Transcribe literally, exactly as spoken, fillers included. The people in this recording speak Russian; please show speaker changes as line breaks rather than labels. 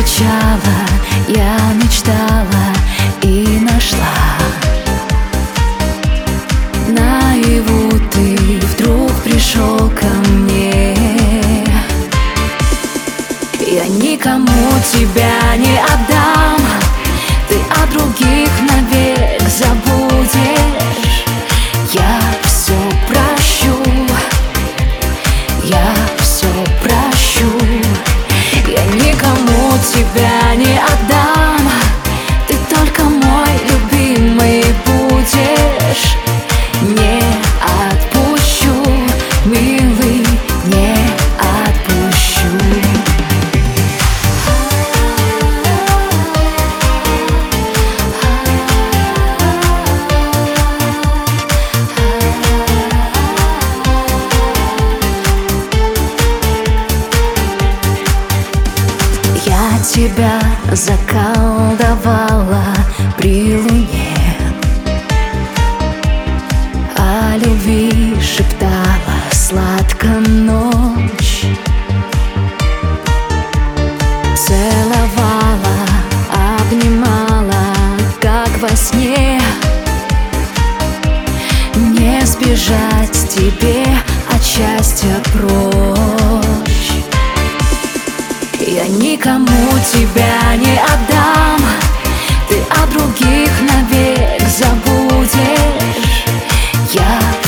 скучала, я мечтала и нашла. Наяву ты вдруг пришел ко мне. Я никому тебя не отдам, ты о других навек забудешь. Я все прощу, я все прощу. Я никому тебя не отдам, ты только мой любимый будешь. Не отпущу, милый, не отпущу. Я тебя заколдовала при луне, о любви шептала сладко ночь, целовала, обнимала, как во сне. Не сбежать тебе от счастья прочь. Я никому тебя не отдам, ты о других навек забудешь. Я